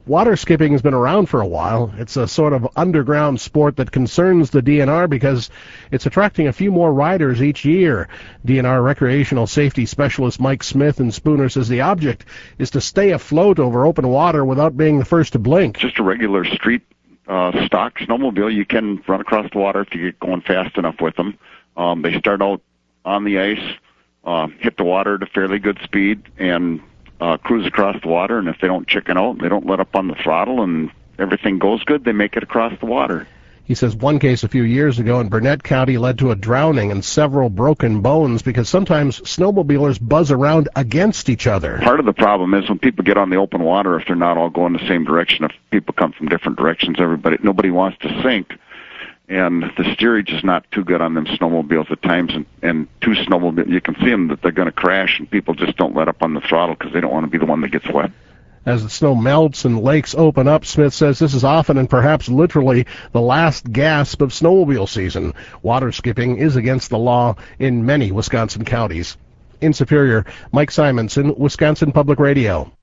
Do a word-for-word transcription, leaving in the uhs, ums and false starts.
Water skipping has been around for a while. It's a sort of underground sport that concerns the D N R because it's attracting a few more riders each year. D N R recreational safety specialist Mike Smith in Spooner says the object is to stay afloat over open water without being the first to blink. Just a regular street uh, stock snowmobile. You can run across the water if you get going fast enough with them. Um, they start out on the ice, uh, hit the water at a fairly good speed, and Uh, cruise across the water, and if they don't chicken out, they don't let up on the throttle, and everything goes good, they make it across the water. He says one case a few years ago in Burnett County led to a drowning and several broken bones because sometimes snowmobilers buzz around against each other. Part of the problem is when people get on the open water, if they're not all going the same direction, if people come from different directions, everybody, nobody wants to sink. And the steerage is not too good on them snowmobiles at times, and, and two snowmobiles, you can see them that they're going to crash, and people just don't let up on the throttle because they don't want to be the one that gets wet. As the snow melts and lakes open up, Smith says this is often and perhaps literally the last gasp of snowmobile season. Water skipping is against the law in many Wisconsin counties. In Superior, Mike Simonson, Wisconsin Public Radio.